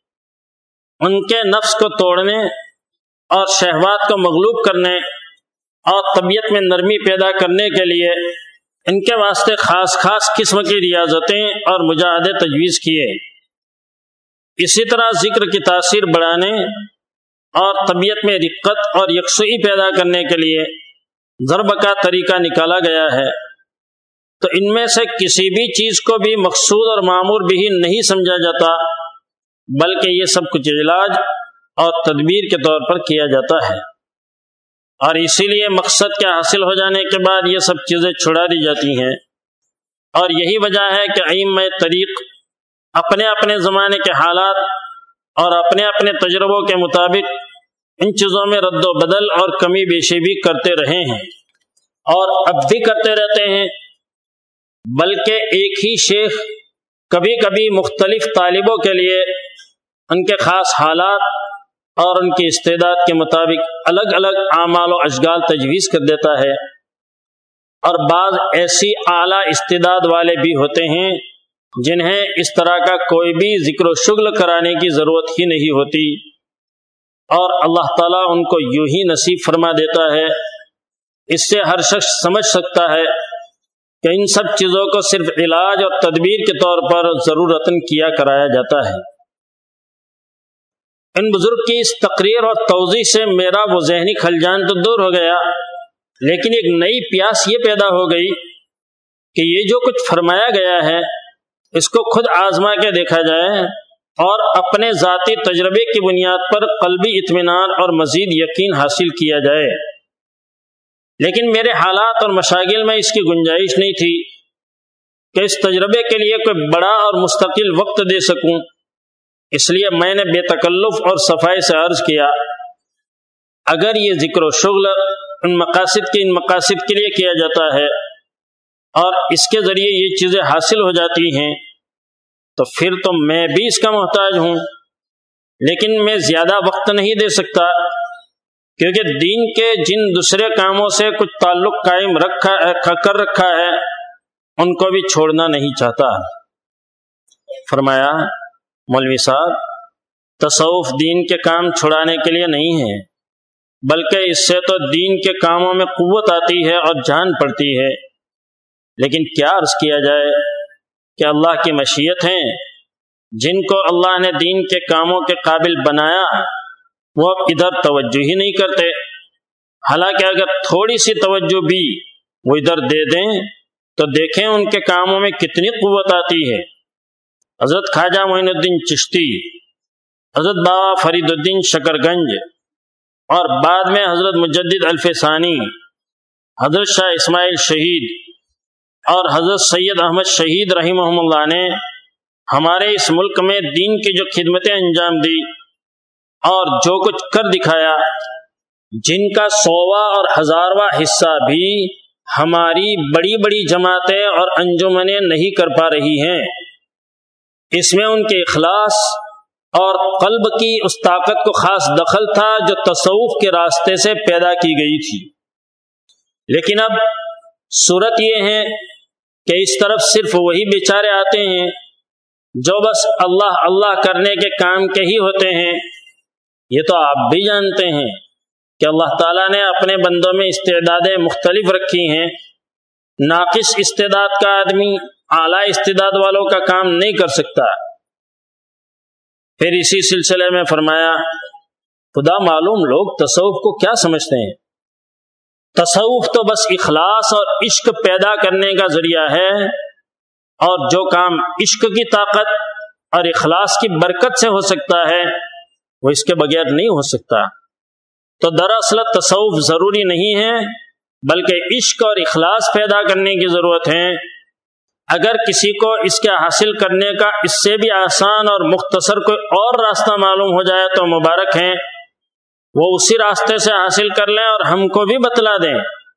ان کے نفس کو توڑنے اور شہوات کو مغلوب کرنے اور طبیعت میں نرمی پیدا کرنے کے لیے ان کے واسطے خاص خاص قسم کی ریاضتیں اور مجاہدے تجویز کیے۔ اسی طرح ذکر کی تاثیر بڑھانے اور طبیعت میں رقت اور یکسوئی پیدا کرنے کے لیے ضرب کا طریقہ نکالا گیا ہے۔ تو ان میں سے کسی بھی چیز کو بھی مقصود اور معمور بھی نہیں سمجھا جاتا، بلکہ یہ سب کچھ علاج اور تدبیر کے طور پر کیا جاتا ہے، اور اسی لیے مقصد کے حاصل ہو جانے کے بعد یہ سب چیزیں چھڑا دی جاتی ہیں، اور یہی وجہ ہے کہ ائمہ طریق اپنے اپنے زمانے کے حالات اور اپنے اپنے تجربوں کے مطابق ان چیزوں میں رد و بدل اور کمی بیشی بھی کرتے رہے ہیں اور اب بھی کرتے رہتے ہیں، بلکہ ایک ہی شیخ کبھی کبھی مختلف طالبوں کے لیے ان کے خاص حالات اور ان کی استعداد کے مطابق الگ الگ اعمال و اشغال تجویز کر دیتا ہے، اور بعض ایسی اعلیٰ استعداد والے بھی ہوتے ہیں جنہیں اس طرح کا کوئی بھی ذکر و شغل کرانے کی ضرورت ہی نہیں ہوتی، اور اللہ تعالیٰ ان کو یوں ہی نصیب فرما دیتا ہے۔ اس سے ہر شخص سمجھ سکتا ہے کہ ان سب چیزوں کو صرف علاج اور تدبیر کے طور پر ضرورتاً کیا کرایا جاتا ہے۔ ان بزرگ کی اس تقریر اور توضیح سے میرا وہ ذہنی خلجان تو دور ہو گیا، لیکن ایک نئی پیاس یہ پیدا ہو گئی کہ یہ جو کچھ فرمایا گیا ہے اس کو خود آزما کے دیکھا جائے اور اپنے ذاتی تجربے کی بنیاد پر قلبی اطمینان اور مزید یقین حاصل کیا جائے۔ لیکن میرے حالات اور مشاغل میں اس کی گنجائش نہیں تھی کہ اس تجربے کے لیے کوئی بڑا اور مستقل وقت دے سکوں، اس لیے میں نے بے تکلف اور صفائی سے عرض کیا، اگر یہ ذکر و شغل ان مقاصد کے ان مقاصد کے لیے کیا جاتا ہے اور اس کے ذریعے یہ چیزیں حاصل ہو جاتی ہیں تو پھر تو میں بھی اس کا محتاج ہوں، لیکن میں زیادہ وقت نہیں دے سکتا، کیونکہ دین کے جن دوسرے کاموں سے کچھ تعلق قائم رکھا کر رکھا ہے ان کو بھی چھوڑنا نہیں چاہتا۔ فرمایا، مولوی صاحب، تصوف دین کے کام چھڑانے کے لیے نہیں ہے، بلکہ اس سے تو دین کے کاموں میں قوت آتی ہے اور جان پڑتی ہے۔ لیکن کیا عرض کیا جائے کہ اللہ کی مشیت ہیں، جن کو اللہ نے دین کے کاموں کے قابل بنایا وہ اب ادھر توجہ ہی نہیں کرتے، حالانکہ اگر تھوڑی سی توجہ بھی وہ ادھر دے دیں تو دیکھیں ان کے کاموں میں کتنی قوت آتی ہے۔ حضرت خواجہ معین الدین چشتی، حضرت بابا فرید الدین شکر گنج، اور بعد میں حضرت مجدد الف ثانی، حضرت شاہ اسماعیل شہید اور حضرت سید احمد شہید رحمہم اللہ نے ہمارے اس ملک میں دین کی جو خدمتیں انجام دی اور جو کچھ کر دکھایا، جن کا سوواں اور ہزارواں حصہ بھی ہماری بڑی بڑی جماعتیں اور انجمنیں نہیں کر پا رہی ہیں، اس میں ان کے اخلاص اور قلب کی اس طاقت کو خاص دخل تھا جو تصوف کے راستے سے پیدا کی گئی تھی۔ لیکن اب صورت یہ ہے کہ اس طرف صرف وہی بیچارے آتے ہیں جو بس اللہ اللہ کرنے کے کام کے ہی ہوتے ہیں۔ یہ تو آپ بھی جانتے ہیں کہ اللہ تعالیٰ نے اپنے بندوں میں استعدادیں مختلف رکھی ہیں، ناقص استعداد کا آدمی اعلیٰ استعداد والوں کا کام نہیں کر سکتا۔ پھر اسی سلسلے میں فرمایا، خدا معلوم لوگ تصوف کو کیا سمجھتے ہیں، تصوف تو بس اخلاص اور عشق پیدا کرنے کا ذریعہ ہے، اور جو کام عشق کی طاقت اور اخلاص کی برکت سے ہو سکتا ہے وہ اس کے بغیر نہیں ہو سکتا۔ تو دراصل تصوف ضروری نہیں ہے، بلکہ عشق اور اخلاص پیدا کرنے کی ضرورت ہے۔ اگر کسی کو اس کے حاصل کرنے کا اس سے بھی آسان اور مختصر کوئی اور راستہ معلوم ہو جائے تو مبارک ہیں، وہ اسی راستے سے حاصل کر لیں اور ہم کو بھی بتلا دیں۔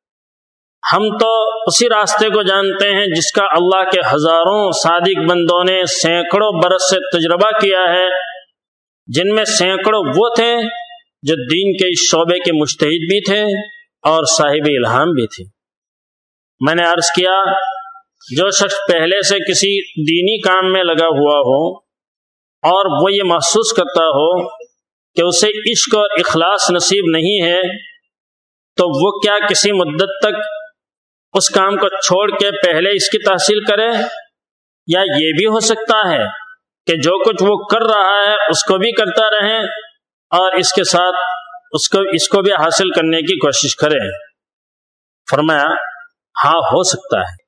ہم تو اسی راستے کو جانتے ہیں جس کا اللہ کے ہزاروں صادق بندوں نے سینکڑوں برس سے تجربہ کیا ہے، جن میں سینکڑوں وہ تھے جو دین کے اس شعبے کے مجتہد بھی تھے اور صاحب الہام بھی تھے۔ میں نے عرض کیا، جو شخص پہلے سے کسی دینی کام میں لگا ہوا ہو اور وہ یہ محسوس کرتا ہو کہ اسے عشق اور اخلاص نصیب نہیں ہے، تو وہ کیا کسی مدت تک اس کام کو چھوڑ کے پہلے اس کی تحصیل کرے؟ یا یہ بھی ہو سکتا ہے کہ جو کچھ وہ کر رہا ہے اس کو بھی کرتا رہے اور اس کے ساتھ اس کو اس کو بھی حاصل کرنے کی کوشش کرے؟ فرمایا، ہاں ہو سکتا ہے،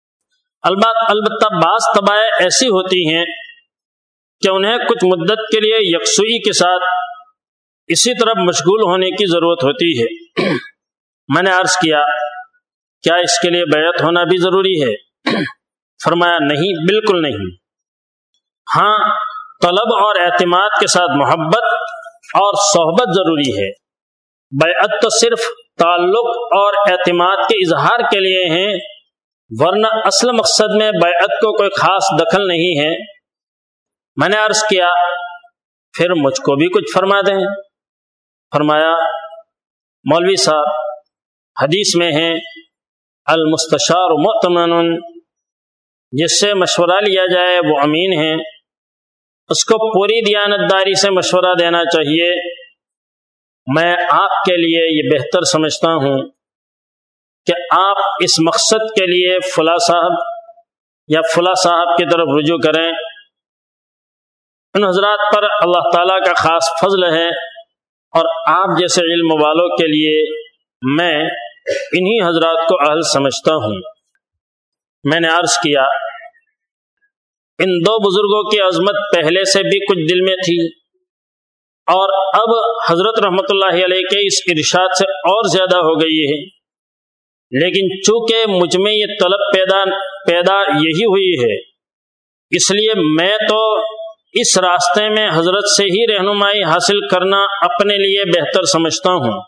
البتہ بعض طبائع ایسی ہوتی ہیں کہ انہیں کچھ مدت کے لیے یکسوئی کے ساتھ اسی طرف مشغول ہونے کی ضرورت ہوتی ہے۔ میں نے عرض کیا، کیا اس کے لیے بیعت ہونا بھی ضروری ہے؟ فرمایا، نہیں، بالکل نہیں۔ ہاں، طلب اور اعتماد کے ساتھ محبت اور صحبت ضروری ہے۔ بیعت تو صرف تعلق اور اعتماد کے اظہار کے لیے ہیں، ورنہ اصل مقصد میں بیعت کو کوئی خاص دخل نہیں ہے۔ میں نے عرض کیا، پھر مجھ کو بھی کچھ فرما دیں۔ فرمایا، مولوی صاحب، حدیث میں ہے المستشار مؤتمن جس سے مشورہ لیا جائے وہ امین ہیں، اس کو پوری دیانتداری سے مشورہ دینا چاہیے۔ میں آپ کے لیے یہ بہتر سمجھتا ہوں کہ آپ اس مقصد کے لیے فلاں صاحب یا فلاں صاحب کی طرف رجوع کریں۔ ان حضرات پر اللہ تعالیٰ کا خاص فضل ہے، اور آپ جیسے علم والوں کے لیے میں انہی حضرات کو اہل سمجھتا ہوں۔ میں نے عرض کیا ان دو بزرگوں کی عظمت پہلے سے بھی کچھ دل میں تھی، اور اب حضرت رحمۃ اللہ علیہ کے اس ارشاد سے اور زیادہ ہو گئی ہے، لیکن چونکہ مجھ میں یہ طلب پیدا پیدا یہی ہوئی ہے، اس لیے میں تو اس راستے میں حضرت سے ہی رہنمائی حاصل کرنا اپنے لیے بہتر سمجھتا ہوں۔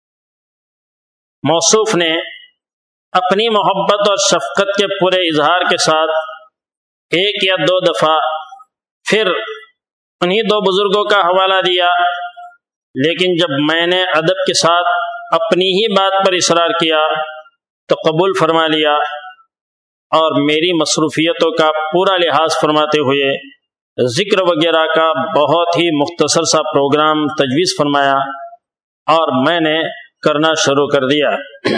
موصوف نے اپنی محبت اور شفقت کے پورے اظہار کے ساتھ ایک یا دو دفعہ پھر انہی دو بزرگوں کا حوالہ دیا، لیکن جب میں نے ادب کے ساتھ اپنی ہی بات پر اصرار کیا تو قبول فرما لیا، اور میری مصروفیتوں کا پورا لحاظ فرماتے ہوئے ذکر وغیرہ کا بہت ہی مختصر سا پروگرام تجویز فرمایا، اور میں نے کرنا شروع کر دیا۔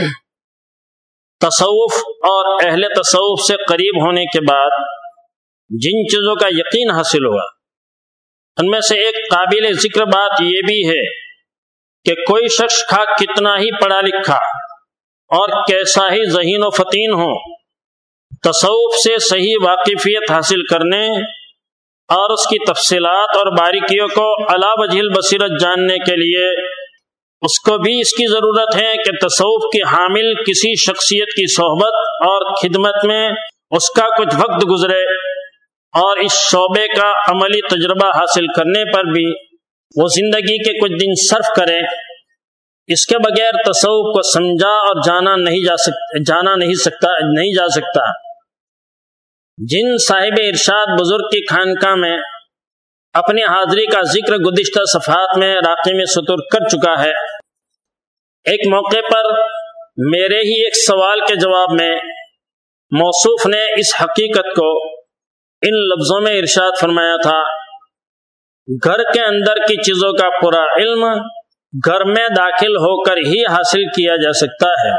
تصوف اور اہل تصوف سے قریب ہونے کے بعد جن چیزوں کا یقین حاصل ہوا، ان میں سے ایک قابل ذکر بات یہ بھی ہے کہ کوئی شخص خواہ کتنا ہی پڑھا لکھا اور کیسا ہی ذہین و فطین ہو، تصوف سے صحیح واقفیت حاصل کرنے اور اس کی تفصیلات اور باریکیوں کو علی وجہ البصیرت جاننے کے لیے اس کو بھی اس کی ضرورت ہے کہ تصوف کی حامل کسی شخصیت کی صحبت اور خدمت میں اس کا کچھ وقت گزرے، اور اس شعبے کا عملی تجربہ حاصل کرنے پر بھی وہ زندگی کے کچھ دن صرف کرے۔ اس کے بغیر تصوف کو سمجھا اور جانا نہیں جا سکتا جانا نہیں سکتا نہیں جا سکتا۔ جن صاحب ارشاد بزرگ کی خانقاہ میں اپنی حاضری کا ذکر گزشتہ صفحات میں راقی میں سطور کر چکا ہے، ایک موقع پر میرے ہی ایک سوال کے جواب میں موصوف نے اس حقیقت کو ان لفظوں میں ارشاد فرمایا تھا: گھر کے اندر کی چیزوں کا پورا علم گھر میں داخل ہو کر ہی حاصل کیا جا سکتا ہے۔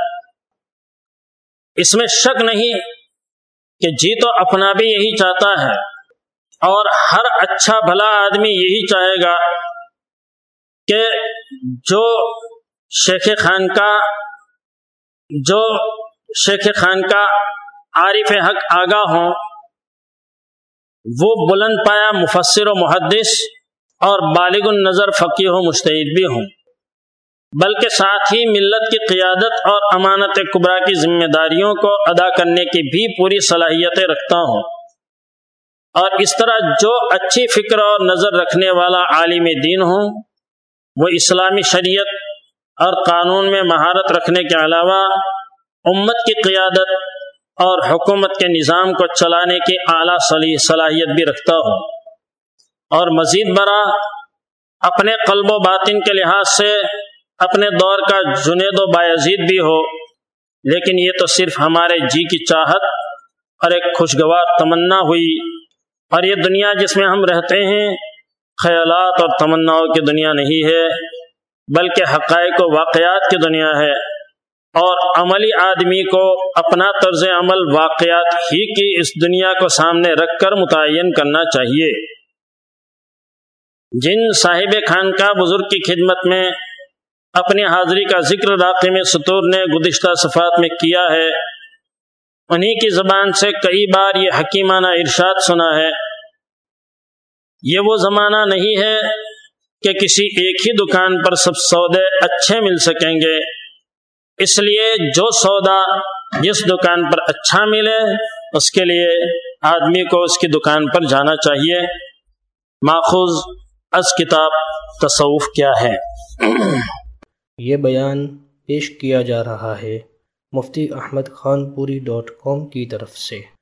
اس میں شک نہیں کہ جی تو اپنا بھی یہی چاہتا ہے، اور ہر اچھا بھلا آدمی یہی چاہے گا کہ جو شیخ خانقاہ جو شیخ خانقاہ عارف حق آگاہ ہوں، وہ بلند پایا مفسر و محدث اور بالغ النظر فقیہ و مجتہد بھی ہوں، بلکہ ساتھ ہی ملت کی قیادت اور امانت کبریٰ کی ذمہ داریوں کو ادا کرنے کی بھی پوری صلاحیتیں رکھتا ہوں، اور اس طرح جو اچھی فکر اور نظر رکھنے والا عالم دین ہوں، وہ اسلامی شریعت اور قانون میں مہارت رکھنے کے علاوہ امت کی قیادت اور حکومت کے نظام کو چلانے کی اعلیٰ صلاحیت بھی رکھتا ہو، اور مزید برآں اپنے قلب و باطن کے لحاظ سے اپنے دور کا جنید و بایزید بھی ہو، لیکن یہ تو صرف ہمارے جی کی چاہت اور ایک خوشگوار تمنا ہوئی، اور یہ دنیا جس میں ہم رہتے ہیں خیالات اور تمناؤں کی دنیا نہیں ہے، بلکہ حقائق و واقعات کی دنیا ہے، اور عملی آدمی کو اپنا طرز عمل واقعات ہی کی اس دنیا کو سامنے رکھ کر متعین کرنا چاہیے۔ جن صاحب خانقاہ بزرگ کی خدمت میں اپنی حاضری کا ذکر راقی میں سطور نے گزشتہ صفحات میں کیا ہے، انہی کی زبان سے کئی بار یہ حکیمانہ ارشاد سنا ہے: یہ وہ زمانہ نہیں ہے کہ کسی ایک ہی دکان پر سب سودے اچھے مل سکیں گے، اس لیے جو سودا جس دکان پر اچھا ملے اس کے لیے آدمی کو اس کی دکان پر جانا چاہیے۔ ماخوذ از کتاب تصوف کیا ہے۔
یہ بیان پیش کیا جا رہا ہے مفتی احمد خان پوری ڈاٹ کام کی طرف سے۔